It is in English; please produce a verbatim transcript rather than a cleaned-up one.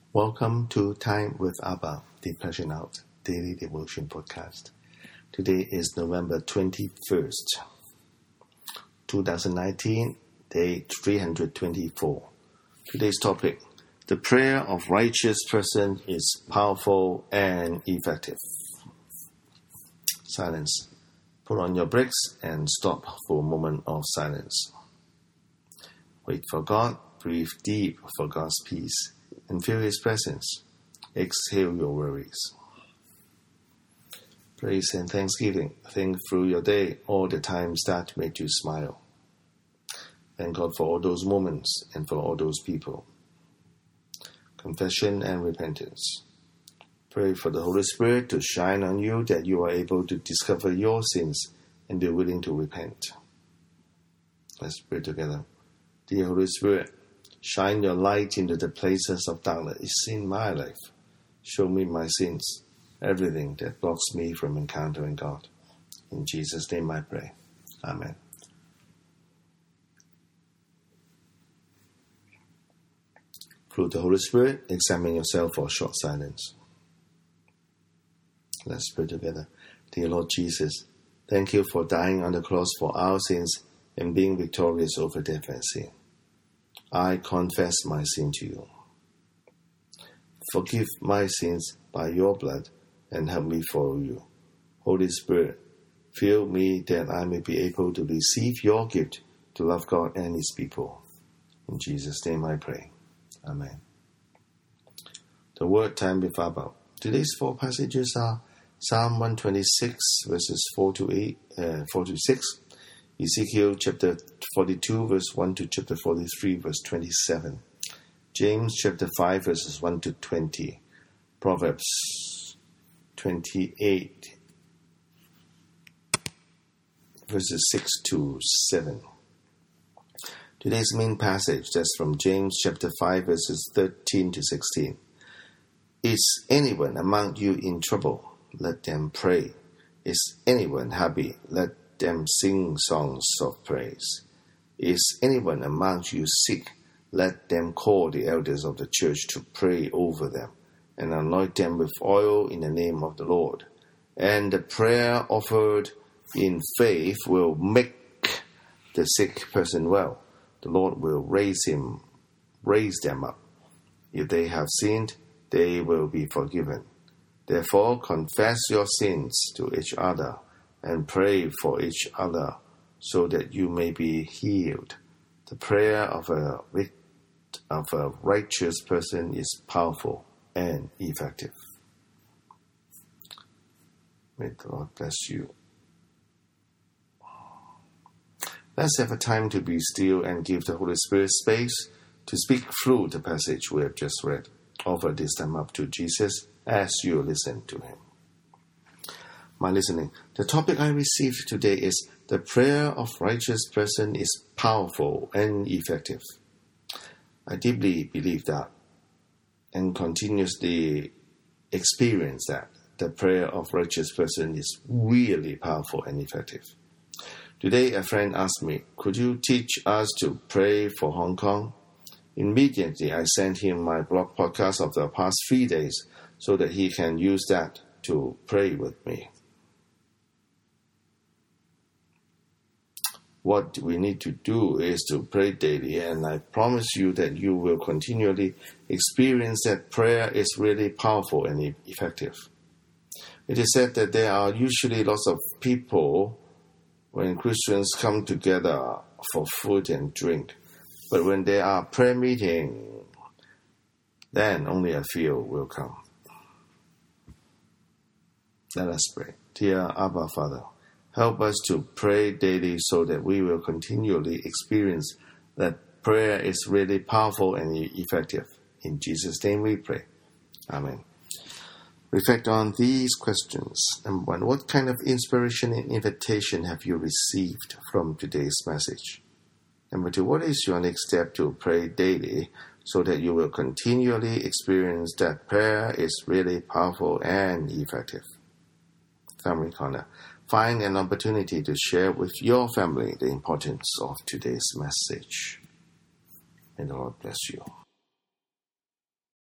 Welcome to Time with Abba, the Passion Out Daily Devotion Podcast. Today is November twenty-first, twenty nineteen, day three hundred twenty-four. Today's topic, the prayer of righteous person is powerful and effective. Silence. Put on your brakes and stop for a moment of silence. Wait for God, breathe deep for God's peace, and feel His presence. Exhale your worries. Praise and thanksgiving. Think through your day, all the times that made you smile. Thank God for all those moments and for all those people. Confession and repentance. Pray for the Holy Spirit to shine on you, that you are able to discover your sins and be willing to repent. Let's pray together. Dear Holy Spirit, shine your light into the places of darkness in my life. Show me my sins, everything that blocks me from encountering God. In Jesus' name I pray. Amen. Through the Holy Spirit, examine yourself for a short silence. Let's pray together. Dear Lord Jesus, thank you for dying on the cross for our sins and being victorious over death and sin. I confess my sin to you. Forgive my sins by your blood and help me follow you. Holy Spirit, fill me that I may be able to receive your gift to love God and His people. In Jesus' name I pray. Amen. The word time with Abba. Today's four passages are Psalm one twenty-six, verses four to eight, uh, four to six. Ezekiel chapter forty-two, verse one to chapter forty-three, verse twenty-seven. James chapter five, verses one to twenty. Proverbs twenty-eight, verses six to seven. Today's main passage, that's from James chapter five, verses thirteen to sixteen. Is anyone among you in trouble? Let them pray. Is anyone happy? Let them sing songs of praise. Is anyone among you sick? Let them call the elders of the church to pray over them and anoint them with oil in the name of the Lord. And the prayer offered in faith will make the sick person well. The Lord will raise him, raise them up. If they have sinned, they will be forgiven. Therefore, confess your sins to each other and pray for each other so that you may be healed. The prayer of a, of a righteous person is powerful and effective. May the Lord bless you. Let's have a time to be still and give the Holy Spirit space to speak through the passage we have just read. Offer this time up to Jesus as you listen to Him. My listening, the topic I received today is the prayer of righteous person is powerful and effective. I deeply believe that and continuously experience that the prayer of righteous person is really powerful and effective. Today, a friend asked me, could you teach us to pray for Hong Kong? Immediately, I sent him my blog podcast of the past three days so that he can use that to pray with me. What we need to do is to pray daily, and I promise you that you will continually experience that prayer is really powerful and effective. It is said that there are usually lots of people when Christians come together for food and drink. But when there are prayer meetings, then only a few will come. Let us pray. Dear Abba Father, help us to pray daily so that we will continually experience that prayer is really powerful and effective. In Jesus' name we pray. Amen. Reflect on these questions. Number one, what kind of inspiration and invitation have you received from today's message? Number two, what is your next step to pray daily so that you will continually experience that prayer is really powerful and effective? Family Corner. Find an opportunity to share with your family the importance of today's message. May the Lord bless you.